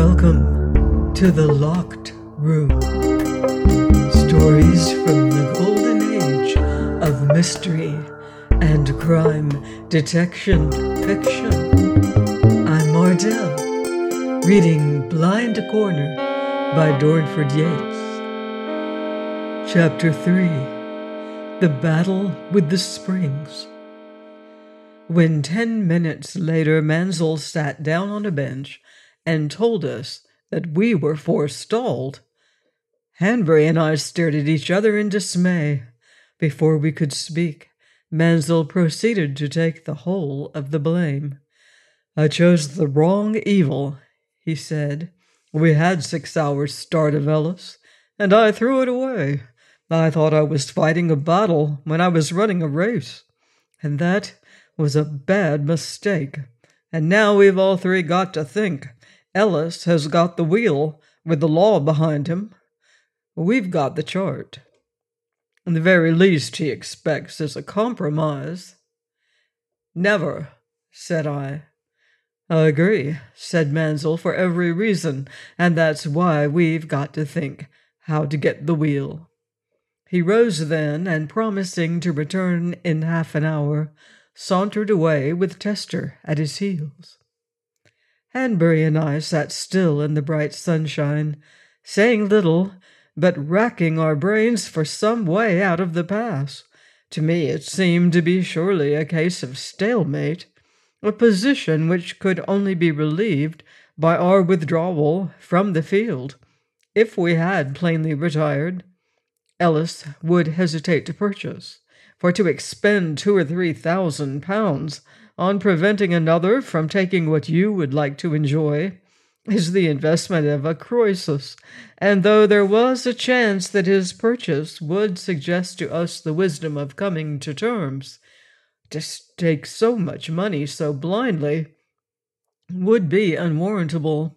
Welcome to the Locked Room. Stories from the golden age of mystery and crime detection fiction. I'm Mardell, reading Blind Corner by Dornford Yates. Chapter 3. The Battle with the Springs. When 10 minutes later Mansell sat down on a bench and told us that we were forestalled, Hanbury and I stared at each other in dismay. Before we could speak, Mansell proceeded to take the whole of the blame. "I chose the wrong evil," he said. "We had 6 hours' start of Ellis, and I threw it away. I thought I was fighting a battle when I was running a race, and that was a bad mistake. And now we've all three got to think. Ellis has got the wheel with the law behind him. We've got the chart. And the very least he expects is a compromise." "Never," said I. "I agree," said Mansell, "for every reason, and that's why we've got to think how to get the wheel." He rose then, and promising to return in half an hour, sauntered away with Tester at his heels. Hanbury and I sat still in the bright sunshine, saying little, but racking our brains for some way out of the pass. To me it seemed to be surely a case of stalemate, a position which could only be relieved by our withdrawal from the field. If we had plainly retired, Ellis would hesitate to purchase, for to expend 2,000 or 3,000 pounds on preventing another from taking what you would like to enjoy is the investment of a Croesus, and though there was a chance that his purchase would suggest to us the wisdom of coming to terms, to stake so much money so blindly would be unwarrantable.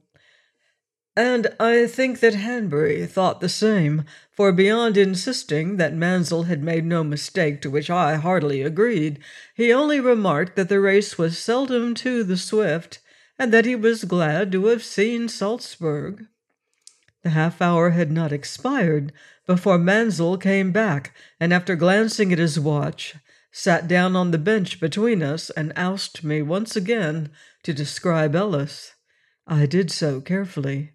And I think that Hanbury thought the same, for beyond insisting that Mansell had made no mistake, to which I heartily agreed, he only remarked that the race was seldom to the swift, and that he was glad to have seen Salzburg. The half-hour had not expired before Mansell came back, and after glancing at his watch, sat down on the bench between us and asked me once again to describe Ellis. I did so carefully.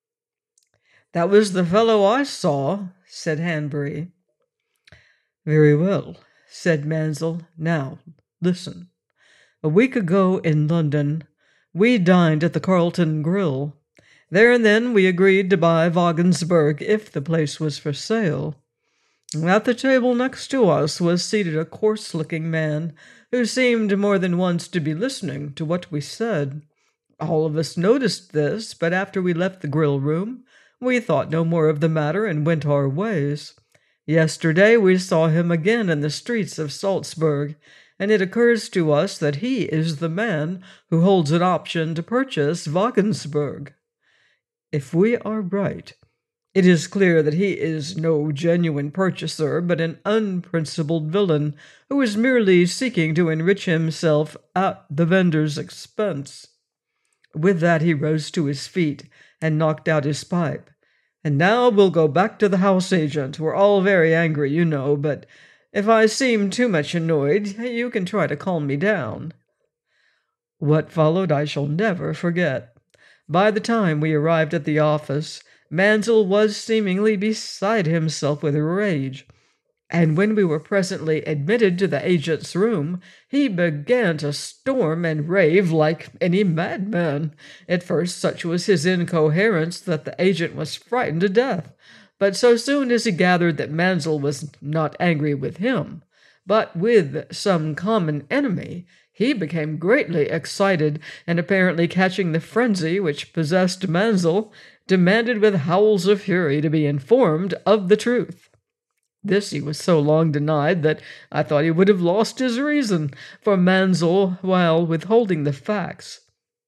"That was the fellow I saw," said Hanbury. "Very well," said Mansell. "Now, listen. A week ago in London, we dined at the Carlton Grill. There and then we agreed to buy Wagensberg if the place was for sale. At the table next to us was seated a coarse-looking man who seemed more than once to be listening to what we said. All of us noticed this, but after we left the grill room, we thought no more of the matter and went our ways. Yesterday we saw him again in the streets of Salzburg, and it occurs to us that he is the man who holds an option to purchase Wagensberg. If we are right, it is clear that he is no genuine purchaser, but an unprincipled villain who is merely seeking to enrich himself at the vendor's expense." With that he rose to his feet and knocked out his pipe. "And now we'll go back to the house agent. We're all very angry, you know, but if I seem too much annoyed, you can try to calm me down." What followed I shall never forget. By the time we arrived at the office, Mansell was seemingly beside himself with rage, and when we were presently admitted to the agent's room, he began to storm and rave like any madman. At first such was his incoherence that the agent was frightened to death, but so soon as he gathered that Mansell was not angry with him, but with some common enemy, he became greatly excited, and apparently catching the frenzy which possessed Mansell, demanded with howls of fury to be informed of the truth. This he was so long denied that I thought he would have lost his reason, for Mansell, while withholding the facts,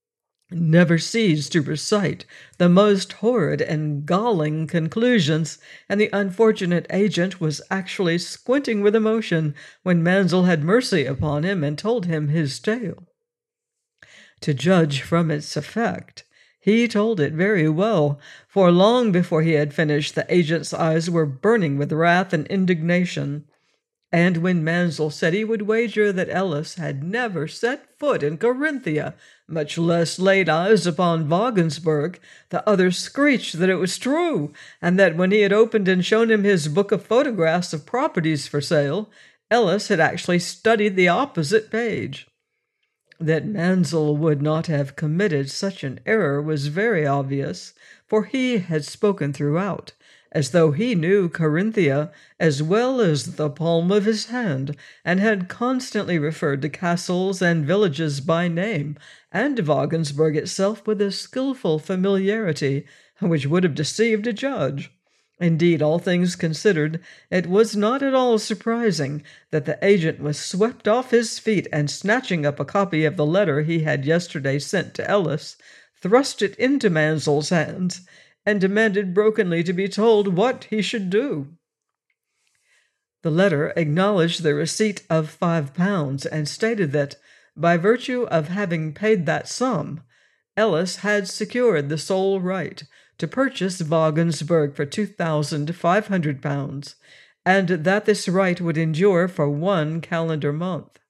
never ceased to recite the most horrid and galling conclusions, and the unfortunate agent was actually squinting with emotion when Mansell had mercy upon him and told him his tale. To judge from its effect, He told it very well, for long before he had finished, the agent's eyes were burning with wrath and indignation. And when Mansell said he would wager that Ellis had never set foot in Carinthia, much less laid eyes upon Wagensberg, the other screeched that it was true, and that when he had opened and shown him his book of photographs of properties for sale, Ellis had actually studied the opposite page. That Mansell would not have committed such an error was very obvious, for he had spoken throughout, as though he knew Carinthia as well as the palm of his hand, and had constantly referred to castles and villages by name, and Wagensberg itself with a skilful familiarity which would have deceived a judge. Indeed, all things considered, it was not at all surprising that the agent was swept off his feet and, snatching up a copy of the letter he had yesterday sent to Ellis, thrust it into Mansell's hands and demanded brokenly to be told what he should do. The letter acknowledged the receipt of £5 and stated that, by virtue of having paid that sum, Ellis had secured the sole right to purchase Wagensberg for £2,500, and that this right would endure for 1 calendar month.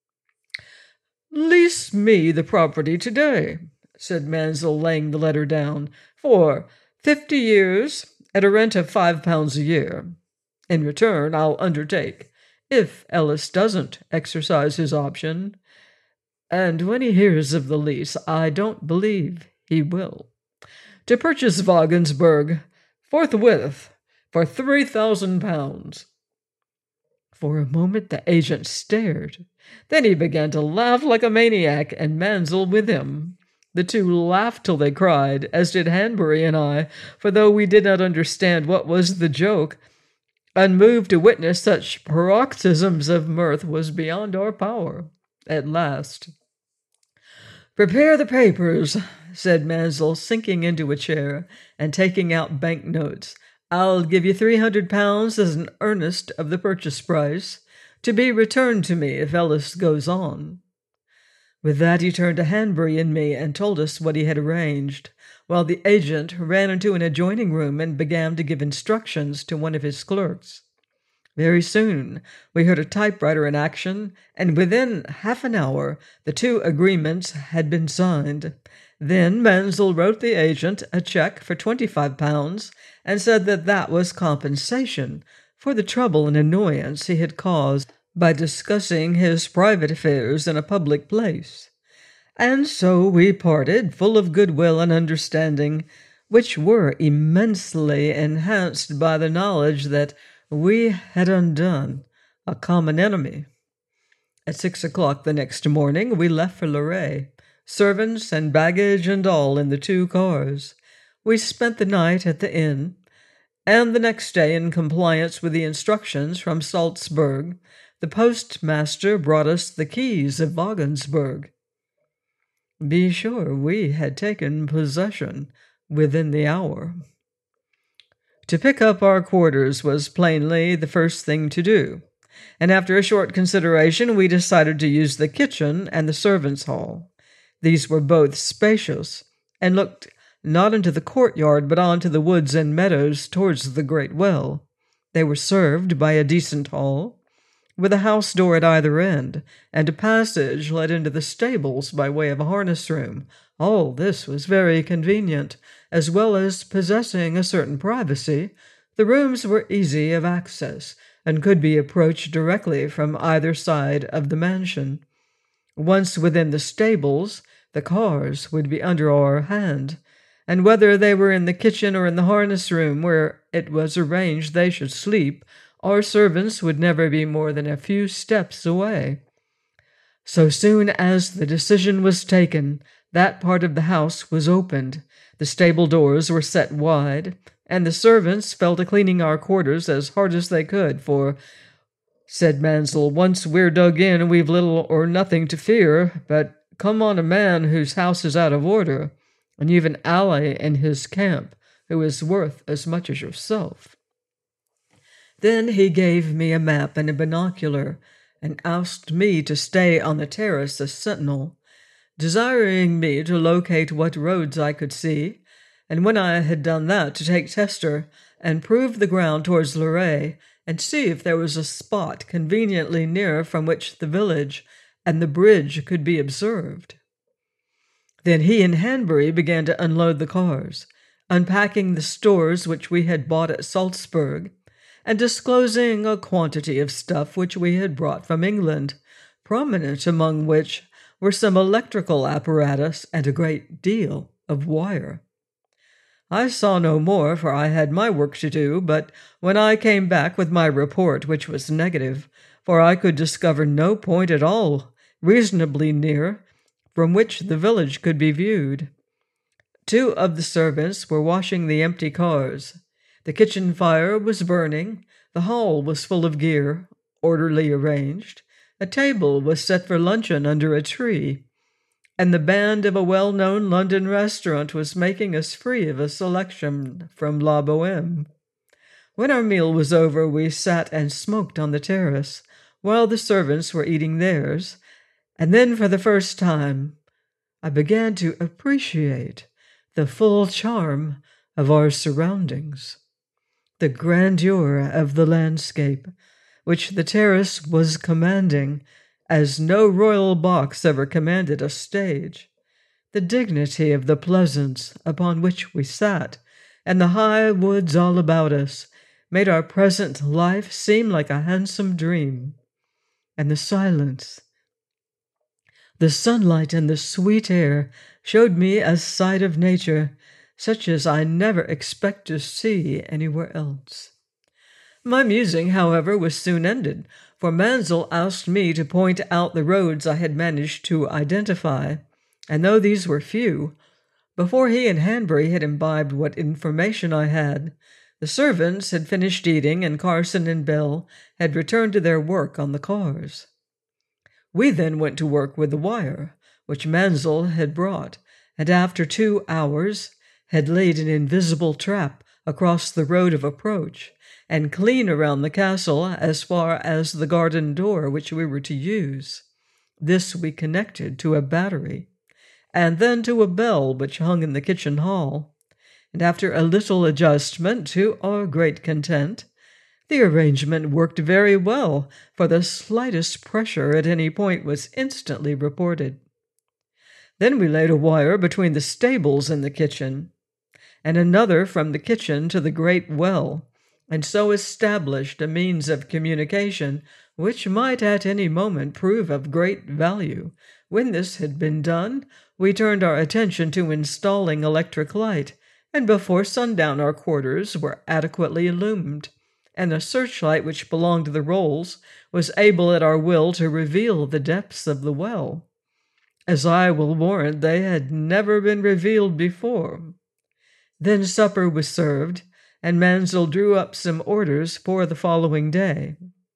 "Lease me the property today," said Mansell, laying the letter down, "for 50 years at a rent of £5 a year. In return, I'll undertake, if Ellis doesn't exercise his option, and when he hears of the lease, I don't believe he will, to purchase Wagensberg forthwith for £3,000. For a moment the agent stared. Then he began to laugh like a maniac, and Mansell with him. The two laughed till they cried, as did Hanbury and I, for though we did not understand what was the joke, unmoved to witness such paroxysms of mirth was beyond our power. At last, "Prepare the papers," said Mansell, sinking into a chair and taking out bank-notes. "I'll give you £300 as an earnest of the purchase price, to be returned to me if Ellis goes on." With that he turned to Hanbury and me and told us what he had arranged, while the agent ran into an adjoining room and began to give instructions to one of his clerks. Very soon we heard a typewriter in action, and within half an hour the 2 agreements had been signed. Then Mansell wrote the agent a check for £25 and said that that was compensation for the trouble and annoyance he had caused by discussing his private affairs in a public place. And so we parted, full of goodwill and understanding, which were immensely enhanced by the knowledge that we had undone a common enemy. At 6 o'clock the next morning we left for Luray, servants and baggage and all in the 2 cars. We spent the night at the inn, and the next day, in compliance with the instructions from Salzburg, the postmaster brought us the keys of Wagensberg. Be sure we had taken possession within the hour. To pick up our quarters was plainly the first thing to do, and after a short consideration we decided to use the kitchen and the servants' hall. These were both spacious, and looked not into the courtyard but on to the woods and meadows towards the great well. They were served by a decent hall, with a house door at either end, and a passage led into the stables by way of a harness room. All this was very convenient, as well as possessing a certain privacy. The rooms were easy of access, and could be approached directly from either side of the mansion. Once within the stables, the cars would be under our hand, and whether they were in the kitchen or in the harness room where it was arranged they should sleep, our servants would never be more than a few steps away. So soon as the decision was taken, that part of the house was opened, the stable doors were set wide, and the servants fell to cleaning our quarters as hard as they could, for, said Mansell, once we're dug in, we've little or nothing to fear, but come on a man whose house is out of order, and you've an ally in his camp who is worth as much as yourself. Then he gave me a map and a binocular, and asked me to stay on the terrace as sentinel. desiring me to locate what roads I could see, and when I had done that, to take Tester and prove the ground towards Luray and see if there was a spot conveniently near from which the village and the bridge could be observed. Then he and Hanbury began to unload the cars, unpacking the stores which we had bought at Salzburg, and disclosing a quantity of stuff which we had brought from England, prominent among which were some electrical apparatus and a great deal of wire. I saw no more, for I had my work to do, but when I came back with my report, which was negative, for I could discover no point at all reasonably near from which the village could be viewed. 2 of the servants were washing the empty cars. The kitchen fire was burning, the hall was full of gear, orderly arranged, a table was set for luncheon under a tree, and the band of a well-known London restaurant was making us free of a selection from La Bohème. When our meal was over, we sat and smoked on the terrace, while the servants were eating theirs, and then for the first time I began to appreciate the full charm of our surroundings, the grandeur of the landscape, which the terrace was commanding as no royal box ever commanded a stage, the dignity of the pleasance upon which we sat, and the high woods all about us, made our present life seem like a handsome dream, and the silence, the sunlight, and the sweet air showed me a sight of nature such as I never expect to see anywhere else. My musing, however, was soon ended, for Mansell asked me to point out the roads I had managed to identify, and though these were few, before he and Hanbury had imbibed what information I had, the servants had finished eating, and Carson and Bell had returned to their work on the cars. We then went to work with the wire, which Mansell had brought, and after 2 hours had laid an invisible trap across the road of approach, and clean around the castle as far as the garden door which we were to use. This we connected to a battery, and then to a bell which hung in the kitchen hall, and after a little adjustment, to our great content, the arrangement worked very well, for the slightest pressure at any point was instantly reported. Then we laid a wire between the stables and the kitchen, and another from the kitchen to the great well, and so established a means of communication which might at any moment prove of great value. When this had been done, we turned our attention to installing electric light, and before sundown our quarters were adequately illumined, and the searchlight which belonged to the Rolls was able at our will to reveal the depths of the well, as I will warrant they had never been revealed before. Then supper was served, and Mansell drew up some orders for the following day.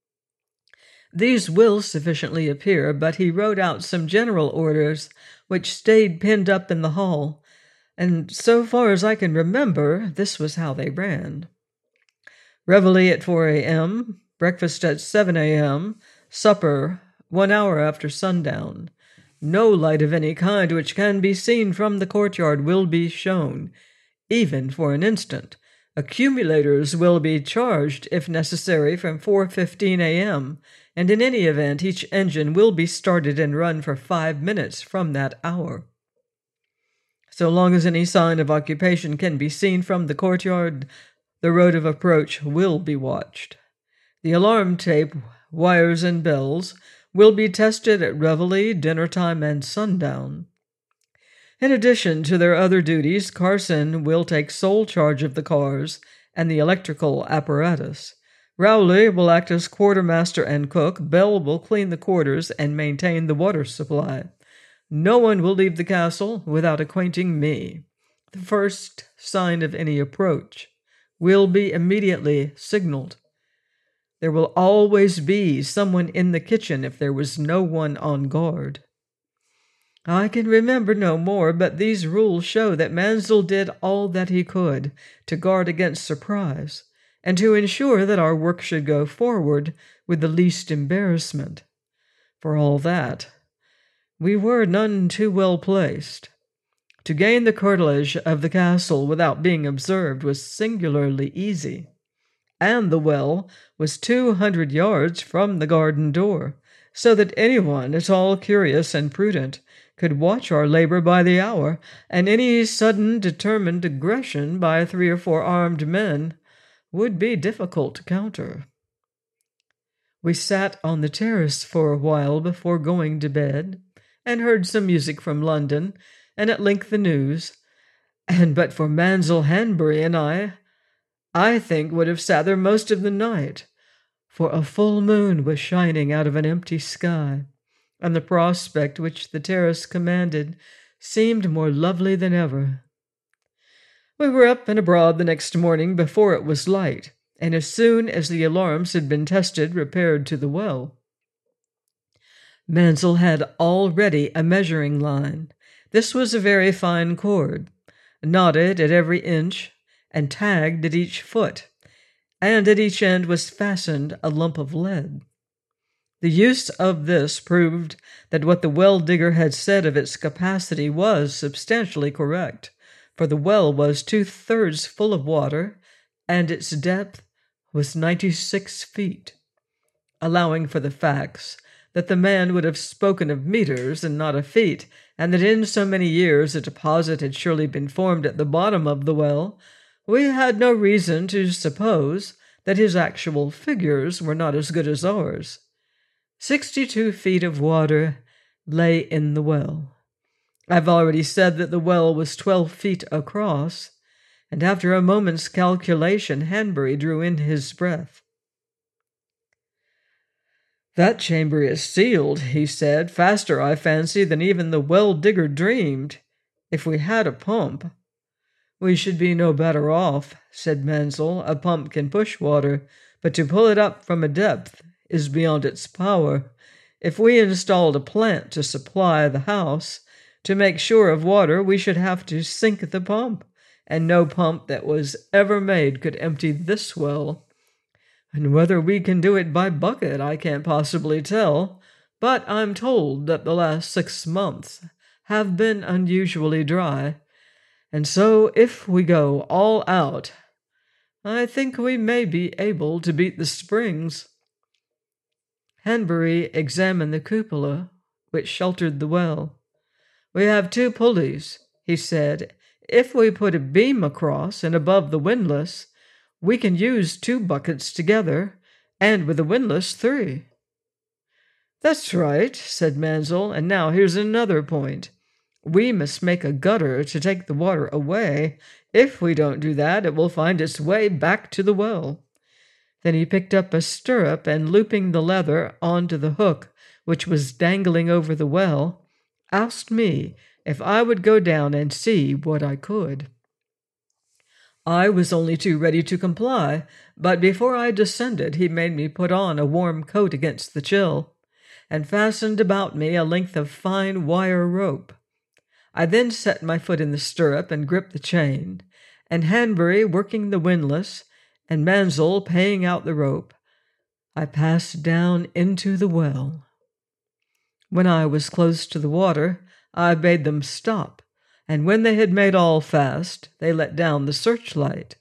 These will sufficiently appear, but he wrote out some general orders which stayed pinned up in the hall, and so far as I can remember, this was how they ran. Reveille at 4 a.m., breakfast at 7 a.m., supper 1 hour after sundown. No light of any kind which can be seen from the courtyard will be shown, even for an instant. Accumulators will be charged, if necessary, from 4:15 a.m., and in any event each engine will be started and run for 5 minutes from that hour. So long as any sign of occupation can be seen from the courtyard, the road of approach will be watched. The alarm tape, wires, and bells will be tested at reveille, dinner time, and sundown. In addition to their other duties, Carson will take sole charge of the cars and the electrical apparatus. Rowley will act as quartermaster and cook. Bell will clean the quarters and maintain the water supply. No one will leave the castle without acquainting me. The first sign of any approach will be immediately signaled. There will always be someone in the kitchen if there was no one on guard. I can remember no more, but these rules show that Mansell did all that he could to guard against surprise, and to ensure that our work should go forward with the least embarrassment. For all that, We were none too well placed. To gain the curtilage of the castle without being observed was singularly easy, and the well was 200 yards from the garden door, so that anyone at all curious and prudent could watch our labor by the hour, and any sudden determined aggression by 3 or 4 armed men would be difficult to counter. We sat on the terrace for a while before going to bed, and heard some music from London, and at length the news, and but for Mansell Hanbury and I think would have sat there most of the night, for a full moon was shining out of an empty sky, and the prospect which the terrace commanded seemed more lovely than ever. We were up and abroad the next morning before it was light, and as soon as the alarms had been tested, repaired to the well. Mansell had already a measuring line. This was a very fine cord, knotted at every inch and tagged at each foot, and at each end was fastened a lump of lead. The use of this proved that what the well digger had said of its capacity was substantially correct, for the well was 2/3 full of water, and its depth was 96 feet. Allowing for the facts that the man would have spoken of meters and not of feet, and that in so many years a deposit had surely been formed at the bottom of the well, we had no reason to suppose that his actual figures were not as good as ours. 62 feet of water lay in the well. I've already said that the well was 12 feet across, and after a moment's calculation Hanbury drew in his breath. "That chamber is sealed," he said, "faster, I fancy, than even the well-digger dreamed. If we had a pump—" "We should be no better off," said Mansell. "A pump can push water, but to pull it up from a depth is beyond its power. If we installed a plant to supply the house, to make sure of water, we should have to sink the pump, and no pump that was ever made could empty this well. And whether we can do it by bucket, I can't possibly tell, but I'm told that the last 6 months have been unusually dry, and so if we go all out, I think we may be able to beat the springs." Hanbury examined the cupola which sheltered the well. "We have 2 pulleys," he said. "If we put a beam across and above the windlass, we can use 2 buckets together, and with the windlass 3. "That's right," said Mansell. "And now here's another point. We must make a gutter to take the water away. If we don't do that, it will find its way back to the well." Then he picked up a stirrup and, looping the leather onto the hook which was dangling over the well, asked me if I would go down and see what I could. I was only too ready to comply, but before I descended he made me put on a warm coat against the chill, and fastened about me a length of fine wire rope. I then set my foot in the stirrup and gripped the chain, and Hanbury working the windlass, and Mansell paying out the rope, I passed down into the well. When I was close to the water, I bade them stop, and when they had made all fast, they let down the searchlight.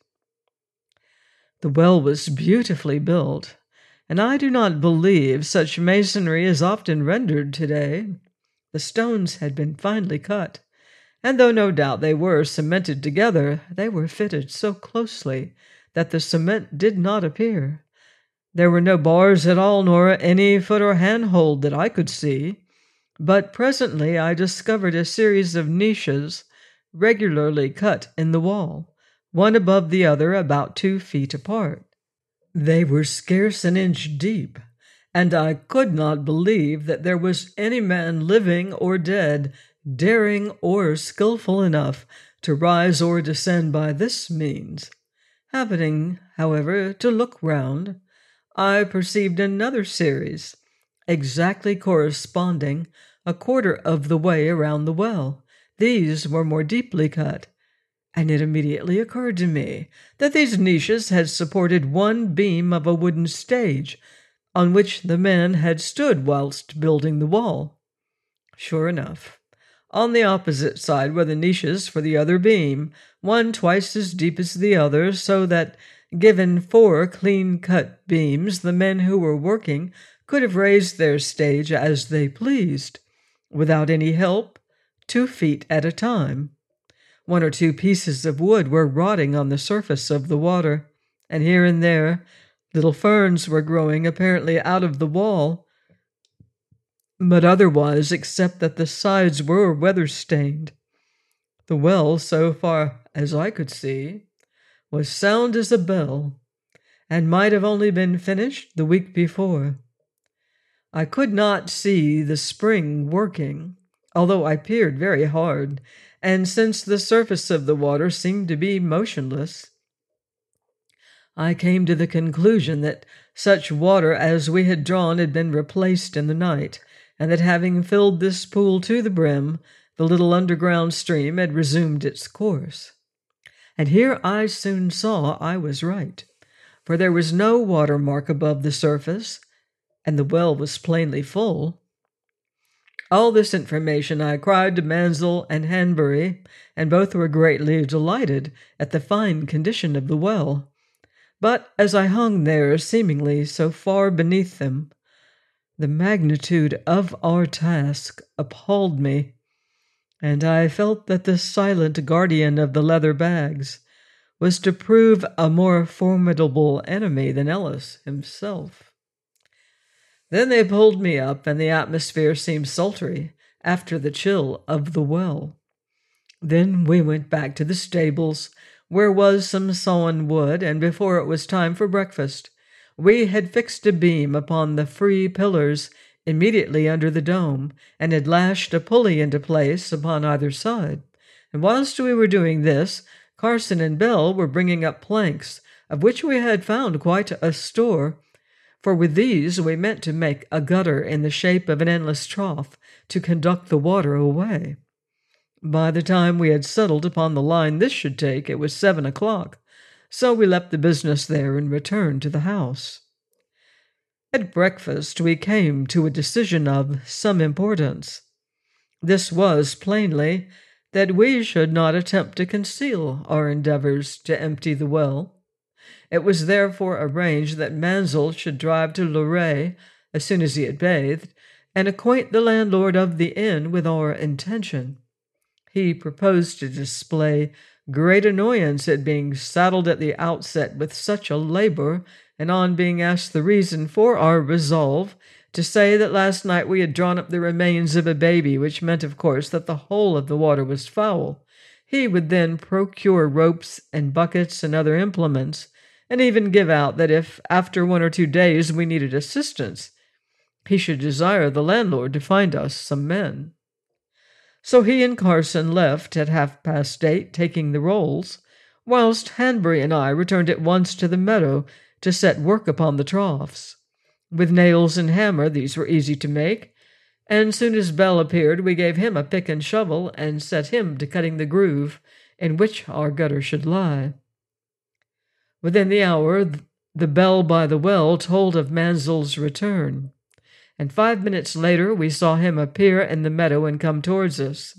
The well was beautifully built, and I do not believe such masonry is often rendered today. The stones had been finely cut, and though no doubt they were cemented together, they were fitted so closely that the cement did not appear. There were no bars at all, nor any foot or handhold that I could see, but presently I discovered a series of niches regularly cut in the wall, one above the other about 2 feet apart. They were scarce an inch deep, and I could not believe that there was any man living or dead, daring or skilful enough to rise or descend by this means. Happening, however, to look round, I perceived another series, exactly corresponding, a quarter of the way around the well. These were more deeply cut, and it immediately occurred to me that these niches had supported one beam of a wooden stage, on which the men had stood whilst building the wall. Sure enough, on the opposite side were the niches for the other beam, one twice as deep as the other, so that, given 4 clean-cut beams, the men who were working could have raised their stage as they pleased, without any help, 2 feet at a time. 1 or 2 pieces of wood were rotting on the surface of the water, and here and there little ferns were growing apparently out of the wall, but otherwise, except that the sides were weather-stained. The well, so far as I could see, was sound as a bell, and might have only been finished the week before. I could not see the spring working, although I peered very hard, and since the surface of the water seemed to be motionless, I came to the conclusion that such water as we had drawn had been replaced in the night, and that having filled this pool to the brim, the little underground stream had resumed its course. And here I soon saw I was right, for there was no water mark above the surface, and the well was plainly full. All this information I cried to Mansell and Hanbury, and both were greatly delighted at the fine condition of the well. But as I hung there, seemingly so far beneath them, the magnitude of our task appalled me, and I felt that the silent guardian of the leather bags was to prove a more formidable enemy than Ellis himself. Then they pulled me up, and the atmosphere seemed sultry after the chill of the well. Then we went back to the stables, where was some sawn wood, and before it was time for breakfast, we had fixed a beam upon the free pillars immediately under the dome, and had lashed a pulley into place upon either side. And whilst we were doing this, Carson and Bell were bringing up planks, of which we had found quite a store, for with these we meant to make a gutter in the shape of an endless trough to conduct the water away. By the time we had settled upon the line this should take, it was 7 o'clock, so we left the business there and returned to the house. At breakfast we came to a decision of some importance. This was, plainly, that we should not attempt to conceal our endeavors to empty the well. It was therefore arranged that Mansell should drive to Luray as soon as he had bathed, and acquaint the landlord of the inn with our intention. He proposed to display great annoyance at being saddled at the outset with such a labor, and on being asked the reason for our resolve, to say that last night we had drawn up the remains of a baby, which meant, of course, that the whole of the water was foul. He would then procure ropes and buckets and other implements, and even give out that if, after 1 or 2 days, we needed assistance, he should desire the landlord to find us some men. So he and Carson left at 8:30, taking the rolls, whilst Hanbury and I returned at once to the meadow to set work upon the troughs. With nails and hammer these were easy to make, and soon as Bell appeared we gave him a pick and shovel and set him to cutting the groove in which our gutter should lie. Within the hour the bell by the well told of Mansell's return, and 5 minutes later we saw him appear in the meadow and come towards us.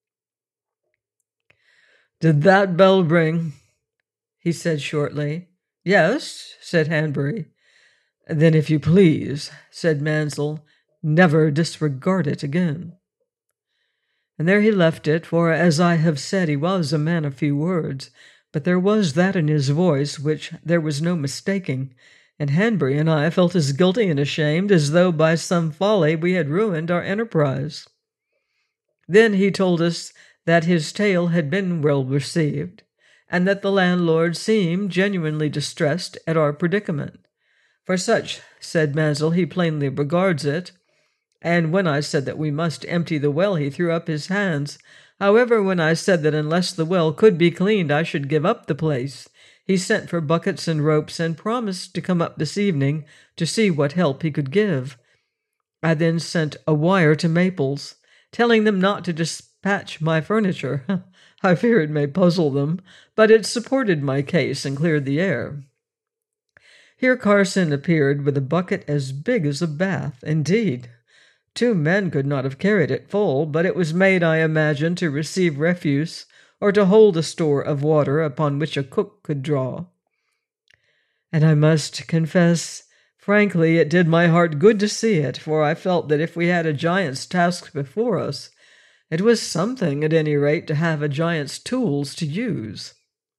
"Did that bell ring?" he said shortly. "Yes," said Hanbury. "Then, if you please," said Mansell, "never disregard it again." And there he left it, for, as I have said, he was a man of few words, but there was that in his voice which there was no mistaking, and Hanbury and I felt as guilty and ashamed as though by some folly we had ruined our enterprise. Then he told us that his tale had been well received, and that the landlord seemed genuinely distressed at our predicament. For such, said Mansell, he plainly regards it. And when I said that we must empty the well, he threw up his hands. However, when I said that unless the well could be cleaned, I should give up the place, he sent for buckets and ropes and promised to come up this evening to see what help he could give. I then sent a wire to Maples, telling them not to dispatch my furniture. I fear it may puzzle them, but it supported my case and cleared the air. Here Carson appeared with a bucket as big as a bath. Indeed, 2 men could not have carried it full, but it was made, I imagine, to receive refuse or to hold a store of water upon which a cook could draw. And I must confess, frankly, it did my heart good to see it, for I felt that if we had a giant's task before us, it was something, at any rate, to have a giant's tools to use.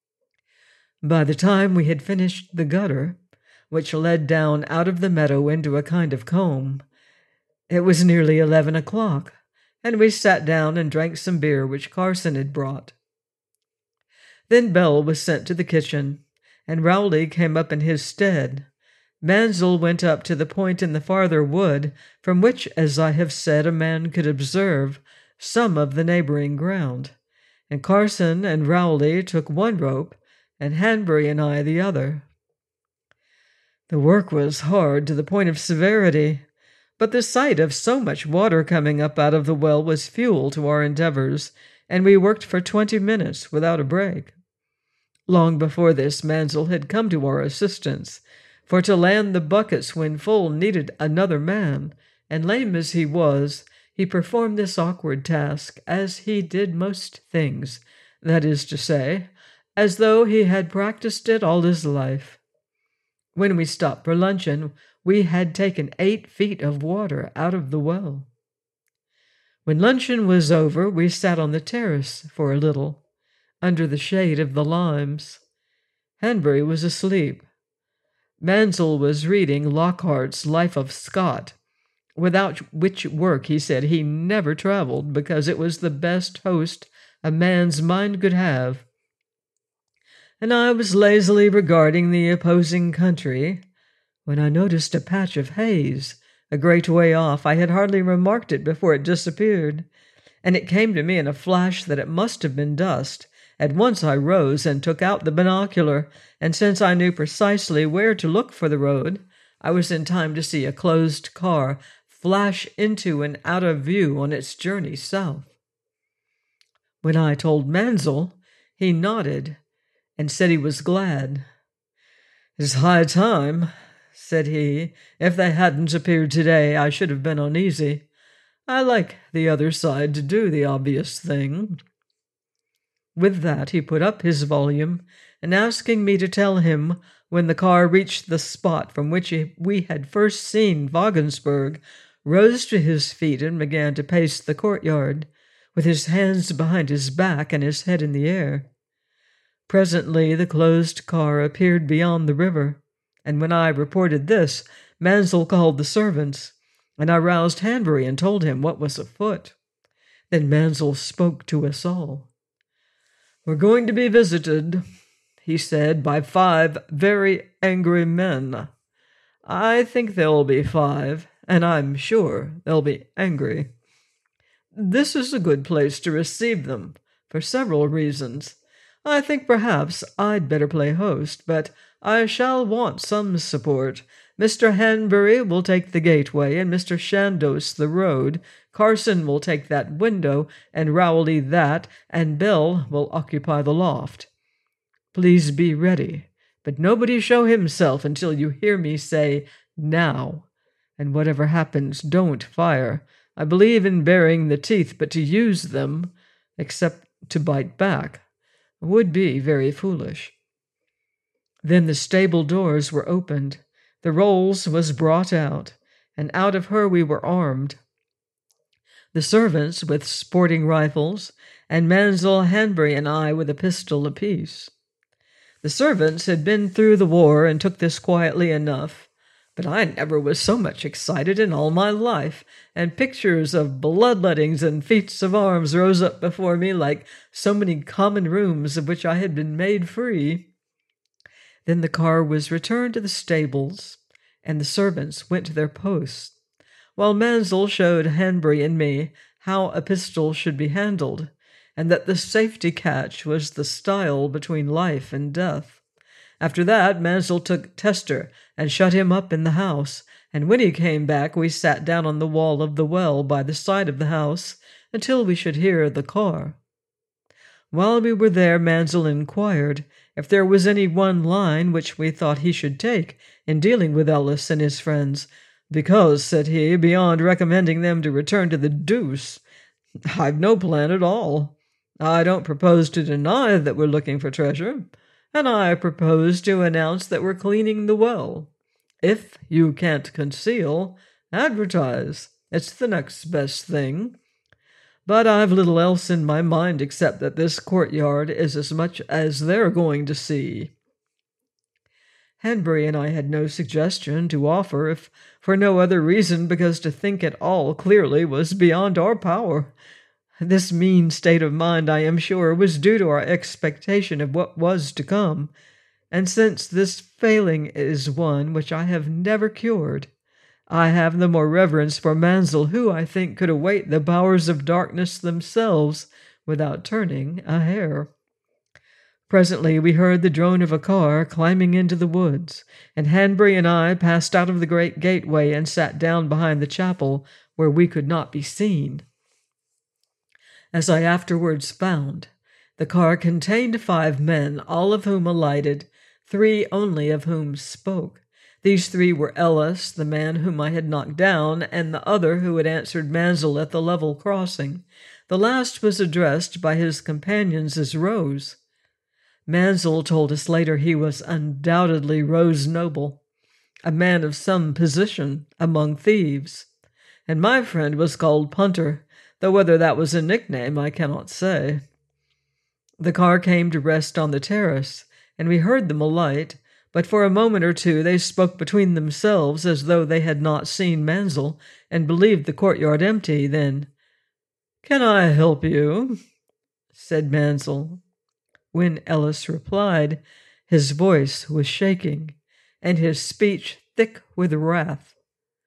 By the time we had finished the gutter, which led down out of the meadow into a kind of combe, it was nearly 11 o'clock, and we sat down and drank some beer which Carson had brought. Then Bell was sent to the kitchen, and Rowley came up in his stead. Mansell went up to the point in the farther wood, from which, as I have said, a man could observe some of the neighboring ground, and Carson and Rowley took one rope, and Hanbury and I the other. The work was hard to the point of severity, but the sight of so much water coming up out of the well was fuel to our endeavors, and we worked for 20 minutes without a break. Long before this, Mansell had come to our assistance, for to land the buckets when full needed another man, and lame as he was, he performed this awkward task as he did most things, that is to say, as though he had practiced it all his life. When we stopped for luncheon, we had taken 8 feet of water out of the well. When luncheon was over, we sat on the terrace for a little, under the shade of the limes. Hanbury was asleep. Mansell was reading Lockhart's Life of Scott, without which work, he said, he never travelled, because it was the best host a man's mind could have. And I was lazily regarding the opposing country, when I noticed a patch of haze a great way off. I had hardly remarked it before it disappeared, and it came to me in a flash that it must have been dust. At once I rose and took out the binocular, and since I knew precisely where to look for the road, I was in time to see a closed car flash into and out of view on its journey south. When I told Mansell, he nodded and said he was glad. "It's high time," said he. "If they hadn't appeared today, I should have been uneasy. I like the other side to do the obvious thing." With that he put up his volume, and asking me to tell him when the car reached the spot from which we had first seen Wagensberg, rose to his feet and began to pace the courtyard, with his hands behind his back and his head in the air. Presently the closed car appeared beyond the river, and when I reported this, Mansell called the servants, and I roused Hanbury and told him what was afoot. Then Mansell spoke to us all. "We're going to be visited," he said, "by 5 very angry men. I think there'll be 5, and I'm sure they'll be angry. This is a good place to receive them, for several reasons. I think perhaps I'd better play host, but I shall want some support. Mr. Hanbury will take the gateway, and Mr. Chandos the road. Carson will take that window, and Rowley that, and Bell will occupy the loft. Please be ready, but nobody show himself until you hear me say, 'Now,' and whatever happens, don't fire. I believe in baring the teeth, but to use them, except to bite back, would be very foolish." Then the stable doors were opened, the Rolls was brought out, and out of her we were armed. The servants with sporting rifles, and Mansell, Hanbury, and I with a pistol apiece. The servants had been through the war and took this quietly enough, but I never was so much excited in all my life, and pictures of bloodlettings and feats of arms rose up before me like so many common rooms of which I had been made free. Then the car was returned to the stables, and the servants went to their posts, while Mansell showed Hanbury and me how a pistol should be handled, and that the safety catch was the stile between life and death. After that, Mansell took Tester and shut him up in the house, and when he came back we sat down on the wall of the well by the side of the house until we should hear the car. While we were there, Mansell inquired if there was any one line which we thought he should take in dealing with Ellis and his friends, Because, said he, beyond recommending them to return to the deuce, I've no plan at all. I don't propose to deny that we're looking for treasure, and I propose to announce that we're cleaning the well. If you can't conceal, advertise. It's the next best thing. But I've little else in my mind except that this courtyard is as much as they're going to see. Hanbury and I had no suggestion to offer, if for no other reason because to think it all clearly was beyond our power. This mean state of mind, I am sure, was due to our expectation of what was to come, and since this failing is one which I have never cured, I have the more reverence for Mansell, who, I think, could await the powers of darkness themselves without turning a hair. Presently we heard the drone of a car climbing into the woods, and Hanbury and I passed out of the great gateway and sat down behind the chapel, where we could not be seen. As I afterwards found, the car contained 5 men, all of whom alighted, 3 only of whom spoke. These 3 were Ellis, the man whom I had knocked down, and the other who had answered Mansell at the level crossing. The last was addressed by his companions as Rose. Mansell told us later he was undoubtedly Rose Noble, a man of some position among thieves, and my friend was called Punter, though whether that was a nickname I cannot say. The car came to rest on the terrace, and we heard them alight, but for a moment or two they spoke between themselves as though they had not seen Mansell and believed the courtyard empty. Then, "Can I help you?" said Mansell. When Ellis replied, his voice was shaking, and his speech thick with wrath.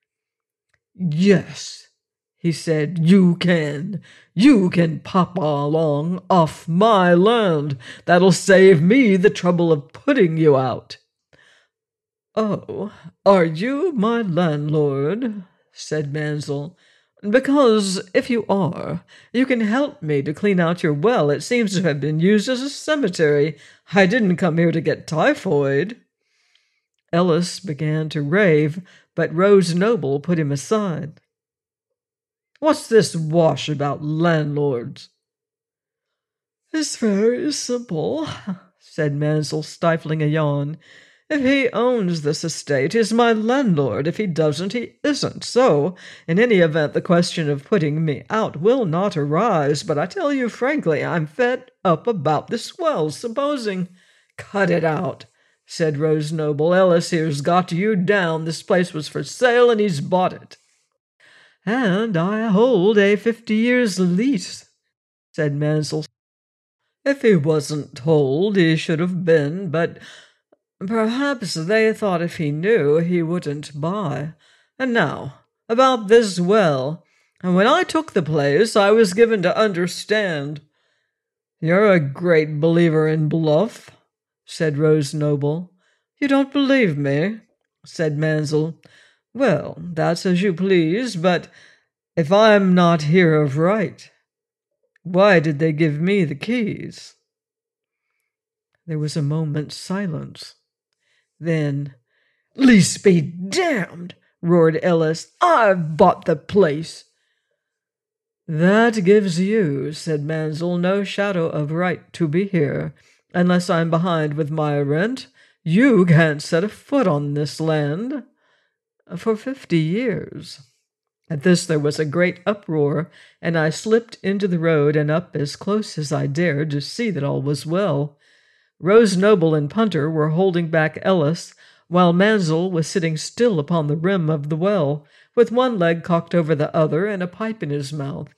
"Yes," he said, you can pop along off my land. That'll save me the trouble of putting you out." "Oh, are you my landlord?" said Mansell. "Because if you are, you can help me to clean out your well. It seems to have been used as a cemetery. I didn't come here to get typhoid." Ellis began to rave, but Rose Noble put him aside. "What's this wash about landlords?" "It's very simple," said Mansell, stifling a yawn. "If he owns this estate, he's my landlord. If he doesn't, he isn't. So, in any event, the question of putting me out will not arise. But I tell you frankly, I'm fed up about this well. Supposing—" "Cut it out," said Rose Noble. "Ellis here's got you down. This place was for sale, and he's bought it." "And I hold a 50-years lease," said Mansell. "If he wasn't told, he should have been, but perhaps they thought if he knew, he wouldn't buy. And now, about this well. When I took the place, I was given to understand—" "You're a great believer in bluff," said Rose Noble. "You don't believe me?" said Mansell. "Well, that's as you please, but if I'm not here of right, why did they give me the keys?" There was a moment's silence. Then, "Lease be damned!" roared Ellis. "I've bought the place." "That gives you," said Mansell, "no shadow of right to be here. Unless I'm behind with my rent, you can't set a foot on this land for 50 years. At this there was a great uproar, and I slipped into the road and up as close as I dared to see that all was well. Rose Noble and Punter were holding back Ellis, while Mansell was sitting still upon the rim of the well, with one leg cocked over the other and a pipe in his mouth.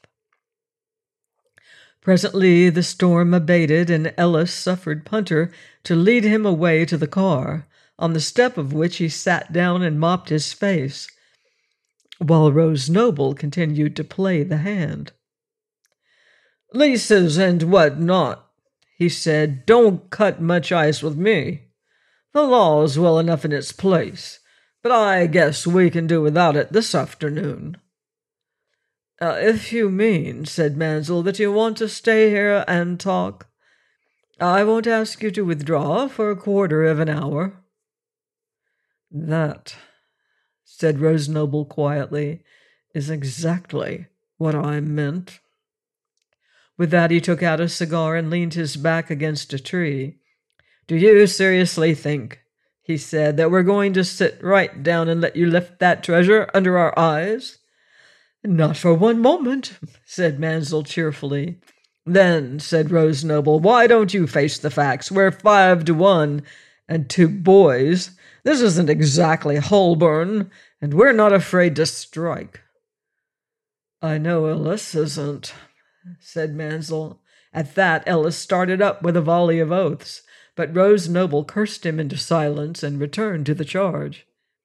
Presently the storm abated, and Ellis suffered Punter to lead him away to the car, on the step of which he sat down and mopped his face, while Rose Noble continued to play the hand. "Leases and what not," he said, "don't cut much ice with me. The law's well enough in its place, but I guess we can do without it this afternoon." "If you mean," said Mansell, "that you want to stay here and talk, I won't ask you to withdraw for a quarter of an hour." "That," said Rose Noble quietly, is exactly what I meant. With that, he took out a cigar and leaned his back against a tree. Do you seriously think, he said, that we're going to sit right down and let you lift that treasure under our eyes? Not for one moment, said Mansell cheerfully. Then, said Rose Noble, why don't you face the facts? We're 5-1, and 2 boys. This isn't exactly Holborn, and we're not afraid to strike. I know Ellis isn't, said Mansell. At that, Ellis started up with a volley of oaths, but Rose Noble cursed him into silence and returned to the charge.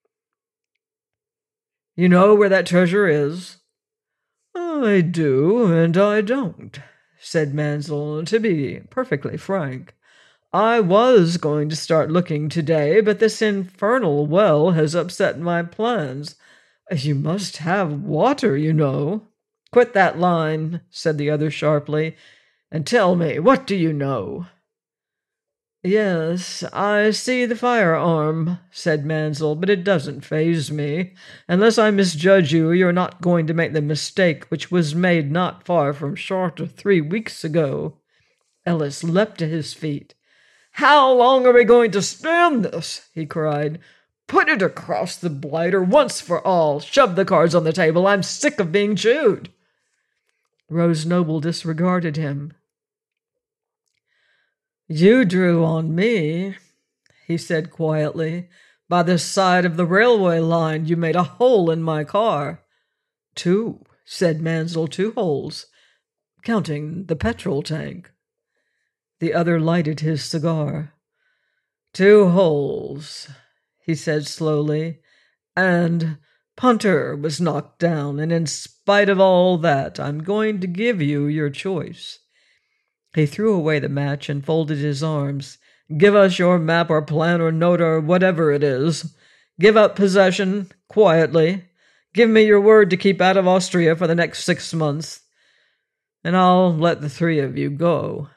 You know where that treasure is? I do, and I don't, said Mansell. To be perfectly frank, I was going to start looking today, but this infernal well has upset my plans. You must have water, you know. Quit that line, said the other sharply, and tell me, what do you know? Yes, I see the firearm, said Mansell, but it doesn't faze me. Unless I misjudge you, you're not going to make the mistake which was made not far from Chartres 3 weeks ago. Ellis leapt to his feet. How long are we going to stand this? He cried. Put it across the blighter once for all. Shove the cards on the table. I'm sick of being chewed. Rose Noble disregarded him. You drew on me, he said quietly. By the side of the railway line you made a hole in my car. 2, said Mansell, 2 holes, counting the petrol tank. The other lighted his cigar. 2 holes, he said slowly, and Punter was knocked down, and in spite of all that, I'm going to give you your choice. He threw away the match and folded his arms. Give us your map or plan or note or whatever it is. Give up possession, quietly. Give me your word to keep out of Austria for the next 6 months, and I'll let the 3 of you go.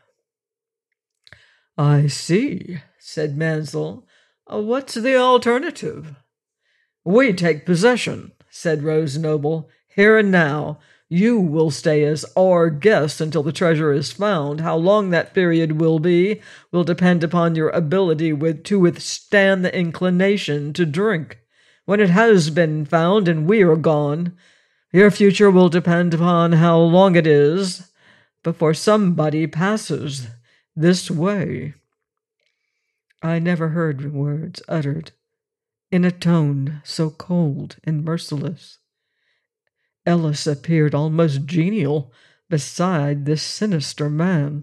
I see, said Mansell. What's the alternative? We take possession, said Rose Noble, here and now. You will stay as our guest until the treasure is found. How long that period will be will depend upon your ability to withstand the inclination to drink. When it has been found and we are gone, your future will depend upon how long it is before somebody passes this way. I never heard words uttered in a tone so cold and merciless. Ellis appeared almost genial beside this sinister man.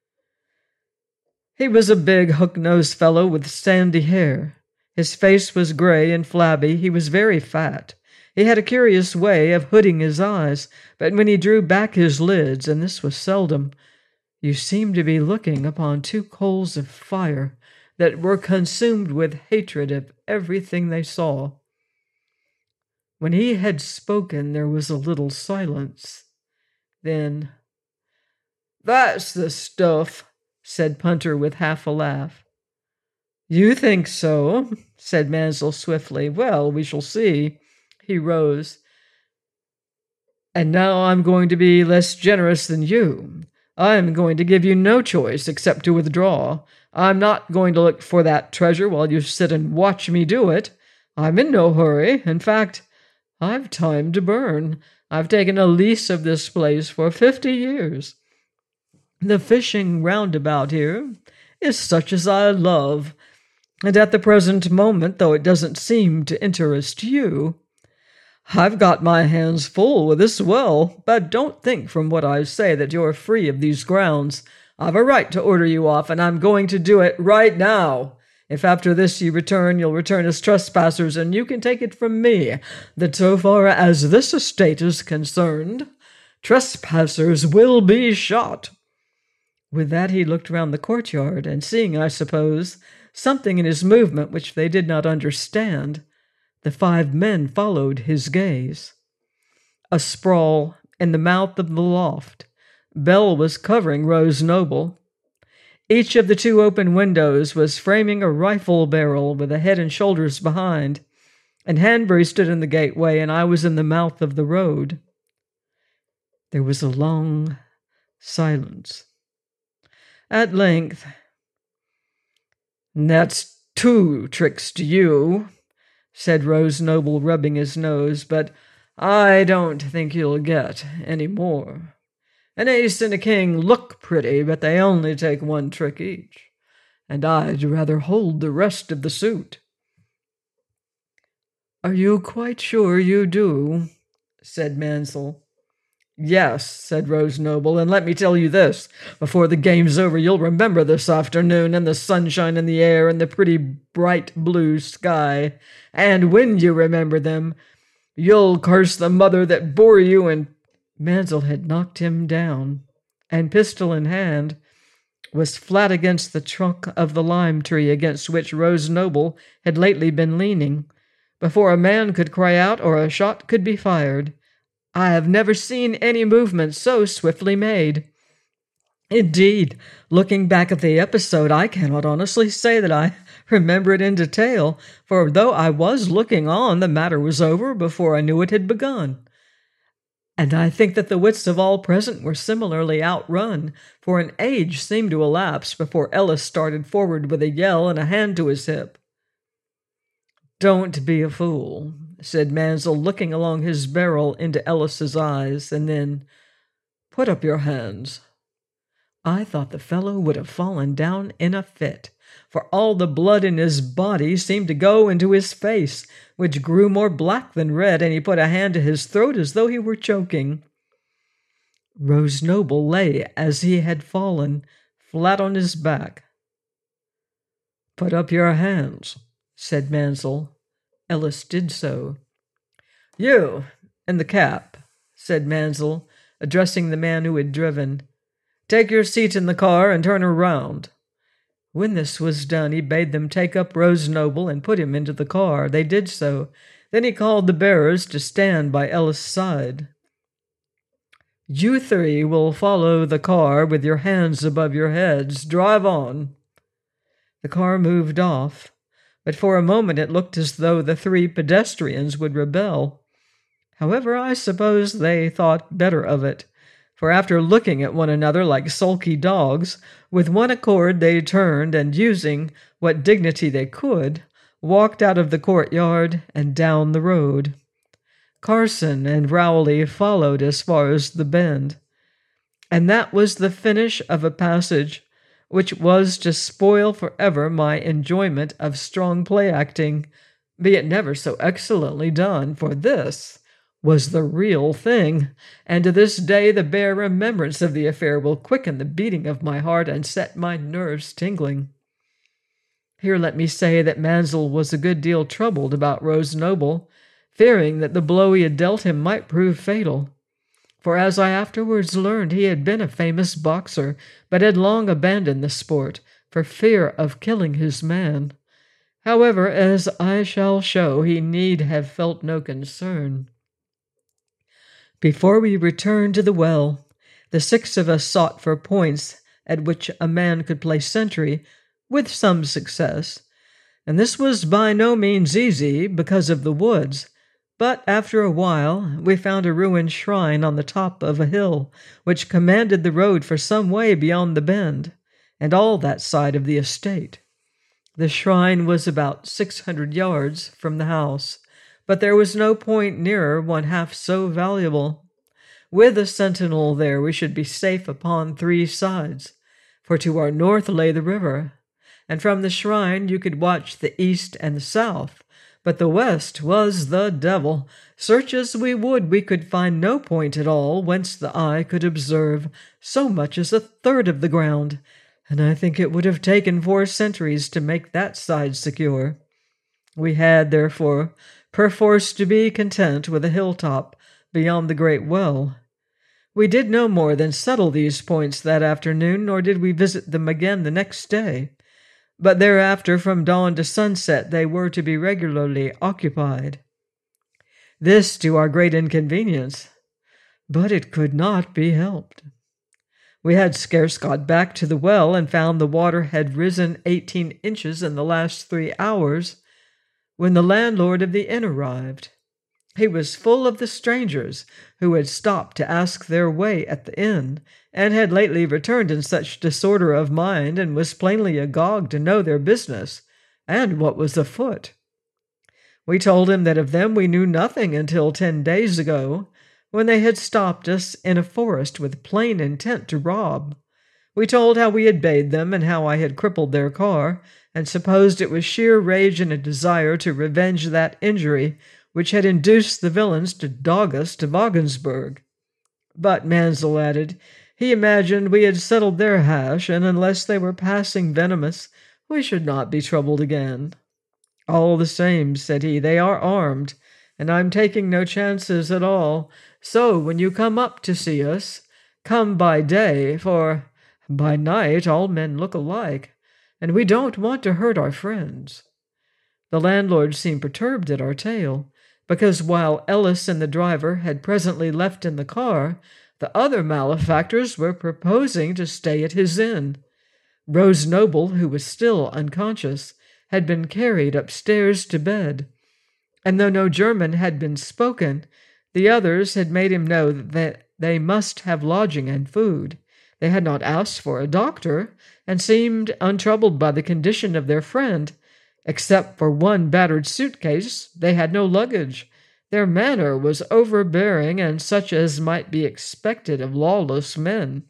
He was a big, hook-nosed fellow with sandy hair. His face was gray and flabby. He was very fat. He had a curious way of hooding his eyes, but when he drew back his lids, and this was seldom, you seemed to be looking upon 2 coals of fire that were consumed with hatred of everything they saw. When he had spoken, there was a little silence. Then, That's the stuff, said Punter with half a laugh. You think so, said Mansell swiftly. Well, we shall see. He rose. And now I'm going to be less generous than you. I'm going to give you no choice except to withdraw. I'm not going to look for that treasure while you sit and watch me do it. I'm in no hurry. In fact, I've time to burn. I've taken a lease of this place for 50 years. The fishing roundabout here is such as I love, and at the present moment, though it doesn't seem to interest you, I've got my hands full with this well, but don't think from what I say that you're free of these grounds. I've a right to order you off, and I'm going to do it right now. If after this you return, you'll return as trespassers, and you can take it from me that so far as this estate is concerned, trespassers will be shot. With that he looked round the courtyard, and seeing, I suppose, something in his movement which they did not understand, the 5 men followed his gaze. Asprawl in the mouth of the loft, Bell was covering Rose Noble. Each of the 2 open windows was framing a rifle barrel with a head and shoulders behind. and Hanbury stood in the gateway, and I was in the mouth of the road. There was a long silence. At length, "That's two tricks to you," said Rose Noble, rubbing his nose, "but I don't think you'll get any more. An ace and a king look pretty, but they only take one trick each, and I'd rather hold the rest of the suit." "Are you quite sure you do?" said Mansell. "Yes," said Rose Noble, "and let me tell you this. Before the game's over, you'll remember this afternoon, and the sunshine in the air, and the pretty bright blue sky. And when you remember them, you'll curse the mother that bore you and—" Mansell had knocked him down, and, pistol in hand, was flat against the trunk of the lime tree against which Rose Noble had lately been leaning, before a man could cry out or a shot could be fired. I have never seen any movement so swiftly made. Indeed, looking back at the episode, I cannot honestly say that I remember it in detail, for though I was looking on, the matter was over before I knew it had begun. And I think that the wits of all present were similarly outrun, for an age seemed to elapse before Ellis started forward with a yell and a hand to his hip. "Don't be a fool," said Mansell, looking along his barrel into Ellis's eyes, and then, "put up your hands." I thought the fellow would have fallen down in a fit, for all the blood in his body seemed to go into his face, which grew more black than red, and he put a hand to his throat as though he were choking. Rose Noble lay as he had fallen, flat on his back. "Put up your hands," said Mansell. Ellis did so. "You, in the cap," said Mansell, addressing the man who had driven, "take your seat in the car and turn her round." When this was done, he bade them take up Rose Noble and put him into the car. They did so. Then he called the bearers to stand by Ellis' side. "You three will follow the car with your hands above your heads. Drive on." The car moved off, but for a moment it looked as though the three pedestrians would rebel. However, I suppose they thought better of it, for after looking at one another like sulky dogs, with one accord they turned and, using what dignity they could, walked out of the courtyard and down the road. Carson and Rowley followed as far as the bend, and that was the finish of a passage which was to spoil forever my enjoyment of strong play-acting, be it never so excellently done, for this was the real thing, and to this day the bare remembrance of the affair will quicken the beating of my heart and set my nerves tingling. Here let me say that Mansell was a good deal troubled about Rose Noble, fearing that the blow he had dealt him might prove fatal. For as I afterwards learned, he had been a famous boxer, but had long abandoned the sport for fear of killing his man. However, as I shall show, he need have felt no concern. Before we returned to the well, the 6 of us sought for points at which a man could play sentry, with some success, and this was by no means easy because of the woods. But after a while we found a ruined shrine on the top of a hill, which commanded the road for some way beyond the bend, and all that side of the estate. The shrine was about 600 yards from the house, but there was no point nearer one half so valuable. With a sentinel there we should be safe upon 3 sides, for to our north lay the river, and from the shrine you could watch the east and the south. But the west was the devil. Search as we would, we could find no point at all whence the eye could observe so much as a third of the ground, and I think it would have taken 4 centuries to make that side secure. We had, therefore, perforce to be content with a hilltop beyond the great well. We did no more than settle these points that afternoon, nor did we visit them again the next day. But thereafter, from dawn to sunset, they were to be regularly occupied. This to our great inconvenience, but it could not be helped. We had scarce got back to the well and found the water had risen 18 inches in the last 3 hours, when the landlord of the inn arrived. He was full of the strangers who had stopped to ask their way at the inn, and had lately returned in such disorder of mind, and was plainly agog to know their business, and what was afoot. We told him that of them we knew nothing until 10 days ago, when they had stopped us in a forest with plain intent to rob. We told how we had bade them, and how I had crippled their car, and supposed it was sheer rage and a desire to revenge that injury which had induced the villains to dog us to Wagensburg. But, Mansel added, he imagined we had settled their hash, and unless they were passing venomous, we should not be troubled again. All the same, said he, they are armed, and I'm taking no chances at all. So when you come up to see us, come by day, for by night all men look alike, and we don't want to hurt our friends. The landlord seemed perturbed at our tale, because while Ellis and the driver had presently left in the car, the other malefactors were proposing to stay at his inn. Rose Noble, who was still unconscious, had been carried upstairs to bed, and though no German had been spoken, the others had made him know that they must have lodging and food. They had not asked for a doctor, and seemed untroubled by the condition of their friend. Except for one battered suitcase, they had no luggage. Their manner was overbearing, and such as might be expected of lawless men.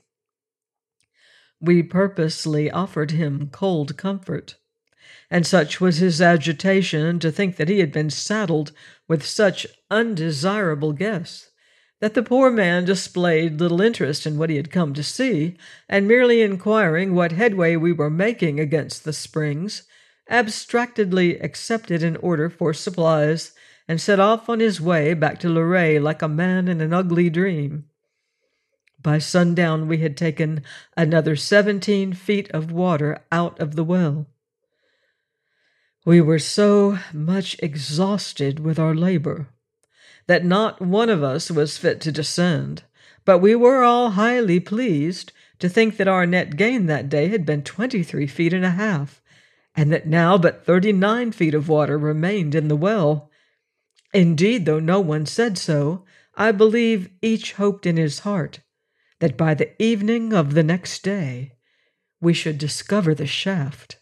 We purposely offered him cold comfort, and such was his agitation to think that he had been saddled with such undesirable guests, that the poor man displayed little interest in what he had come to see, and merely inquiring what headway we were making against the springs, abstractedly accepted an order for supplies, and set off on his way back to Luray like a man in an ugly dream. By sundown we had taken another 17 feet of water out of the well. We were so much exhausted with our labor that not one of us was fit to descend, but we were all highly pleased to think that our net gain that day had been 23 feet and a half, and that now but 39 feet of water remained in the well. Indeed, though no one said so, I believe each hoped in his heart that by the evening of the next day we should discover the shaft.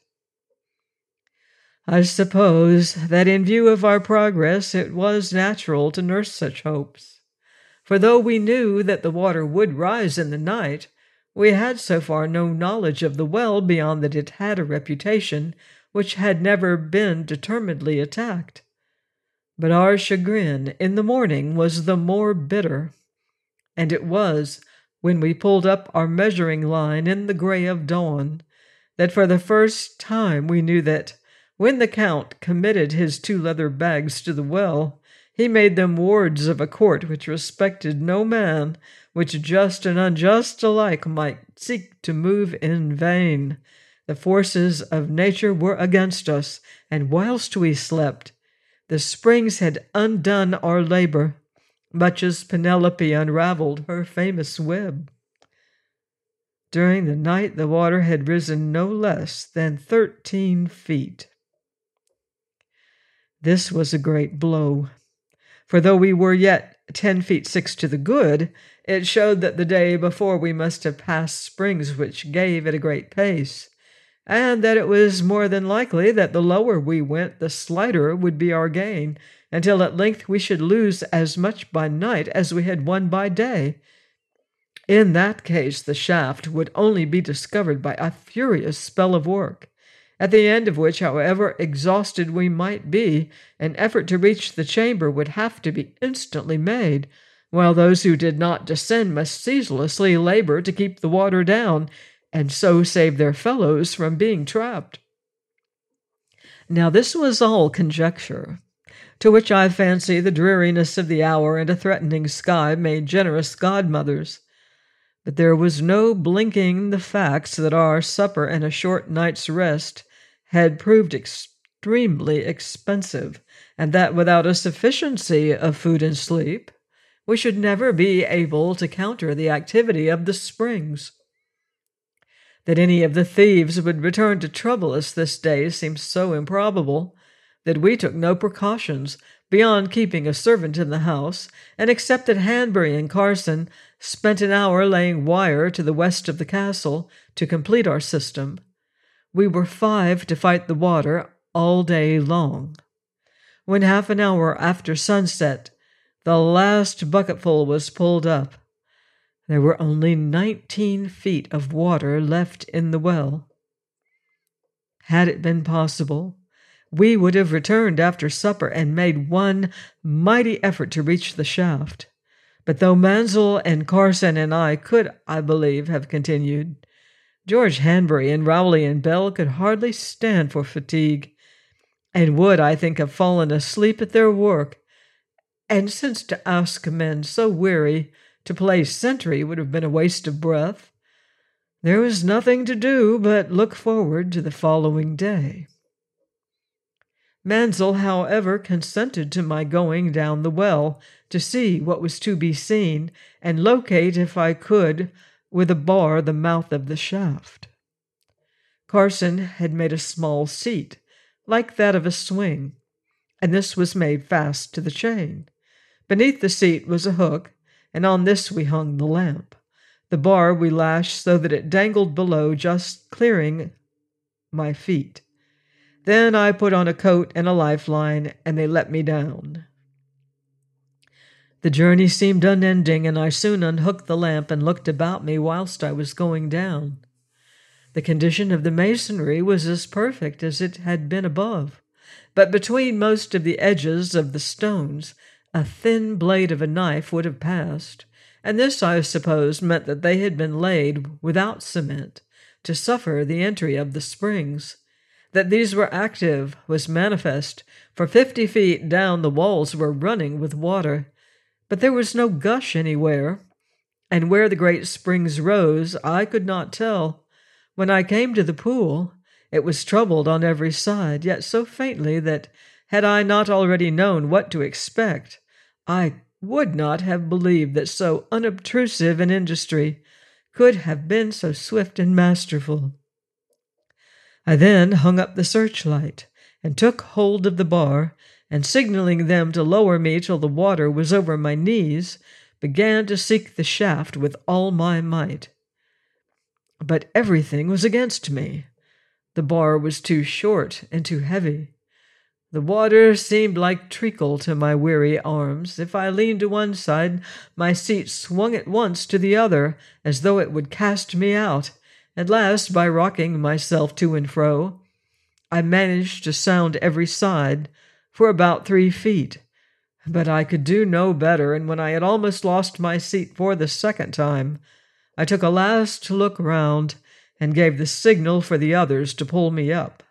I suppose that in view of our progress it was natural to nurse such hopes, for though we knew that the water would rise in the night, we had so far no knowledge of the well beyond that it had a reputation which had never been determinedly attacked. But our chagrin in the morning was the more bitter, and it was when we pulled up our measuring line in the gray of dawn that for the first time we knew that when the Count committed his 2 leather bags to the well, he made them wards of a court which respected no man, which just and unjust alike might seek to move in vain. The forces of nature were against us, and whilst we slept, the springs had undone our labor, much as Penelope unravelled her famous web. During the night the water had risen no less than 13 feet. This was a great blow, for though we were yet 10 feet 6 to the good, it showed that the day before we must have passed springs which gave at a great pace, and that it was more than likely that the lower we went, the slighter would be our gain, until at length we should lose as much by night as we had won by day. In that case the shaft would only be discovered by a furious spell of work, at the end of which, however exhausted we might be, an effort to reach the chamber would have to be instantly made, while those who did not descend must ceaselessly labor to keep the water down, and so save their fellows from being trapped. Now this was all conjecture, to which I fancy the dreariness of the hour and a threatening sky made generous godmothers. But there was no blinking the facts that our supper and a short night's rest had proved extremely expensive, and that without a sufficiency of food and sleep, we should never be able to counter the activity of the springs. That any of the thieves would return to trouble us this day seemed so improbable, that we took no precautions beyond keeping a servant in the house, and except that Hanbury and Carson spent an hour laying wire to the west of the castle to complete our system, we were 5 to fight the water all day long. When half an hour after sunset the last bucketful was pulled up, there were only 19 feet of water left in the well. Had it been possible, we would have returned after supper and made one mighty effort to reach the shaft. But though Mansell and Carson and I could, I believe, have continued, George Hanbury and Rowley and Bell could hardly stand for fatigue, and would, I think, have fallen asleep at their work. And since to ask men so weary to play sentry would have been a waste of breath, there was nothing to do but look forward to the following day. Mansell, however, consented to my going down the well to see what was to be seen, and locate, if I could, with a bar the mouth of the shaft. Carson had made a small seat, like that of a swing, and this was made fast to the chain. Beneath the seat was a hook, and on this we hung the lamp. The bar we lashed so that it dangled below, just clearing my feet. Then I put on a coat and a lifeline, and they let me down. The journey seemed unending, and I soon unhooked the lamp and looked about me whilst I was going down. The condition of the masonry was as perfect as it had been above, but between most of the edges of the stones a thin blade of a knife would have passed, and this, I suppose, meant that they had been laid without cement to suffer the entry of the springs. That these were active was manifest, for 50 feet down the walls were running with water, but there was no gush anywhere, and where the great springs rose I could not tell. When I came to the pool, it was troubled on every side, yet so faintly that, had I not already known what to expect, I would not have believed that so unobtrusive an industry could have been so swift and masterful. I then hung up the searchlight, and took hold of the bar, and signaling them to lower me till the water was over my knees, began to seek the shaft with all my might. But everything was against me. The bar was too short and too heavy. The water seemed like treacle to my weary arms. If I leaned to one side, my seat swung at once to the other, as though it would cast me out. At last, by rocking myself to and fro, I managed to sound every side for about 3 feet. But I could do no better, and when I had almost lost my seat for the second time, I took a last look round and gave the signal for the others to pull me up.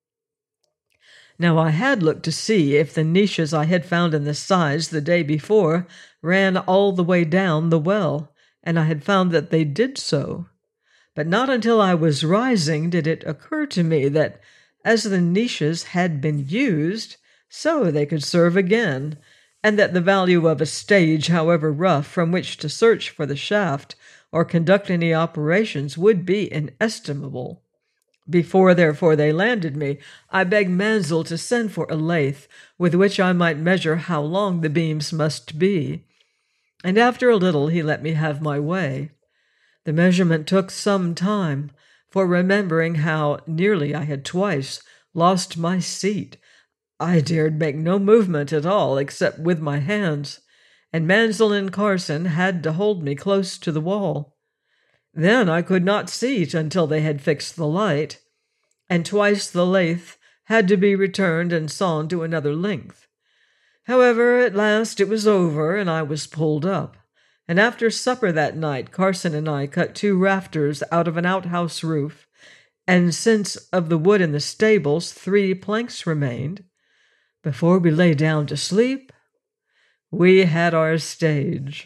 Now I had looked to see if the niches I had found in the sides the day before ran all the way down the well, and I had found that they did so. But not until I was rising did it occur to me that, as the niches had been used, so they could serve again, and that the value of a stage, however rough, from which to search for the shaft or conduct any operations would be inestimable. Before, therefore, they landed me, I begged Mansell to send for a lathe with which I might measure how long the beams must be, and after a little he let me have my way. The measurement took some time, for remembering how nearly I had twice lost my seat, I dared make no movement at all except with my hands, and Mansell and Carson had to hold me close to the wall. Then I could not see until they had fixed the light, and twice the lathe had to be returned and sawn to another length. However, at last it was over, and I was pulled up. And after supper that night, Carson and I cut 2 rafters out of an outhouse roof, and since of the wood in the stables 3 planks remained, before we lay down to sleep, we had our stage.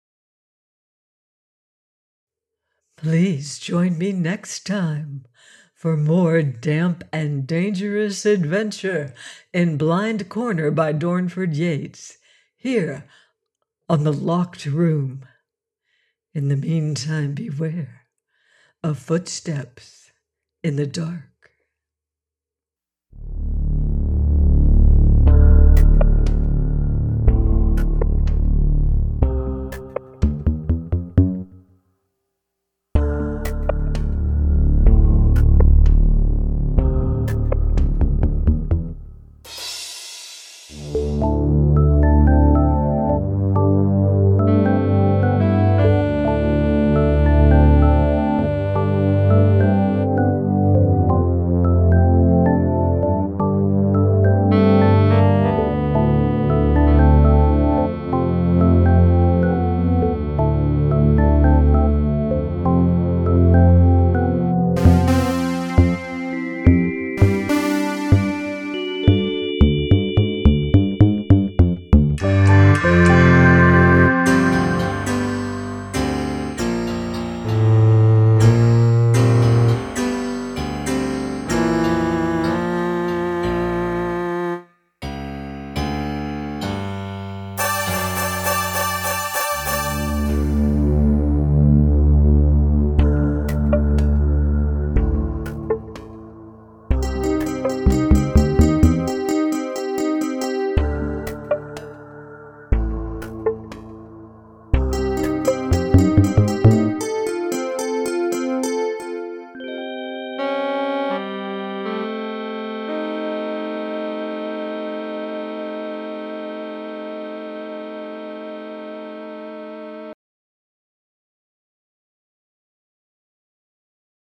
Please join me next time for more damp and dangerous adventure in Blind Corner by Dornford Yates, here on The Locked Room. In the meantime, beware of footsteps in the dark.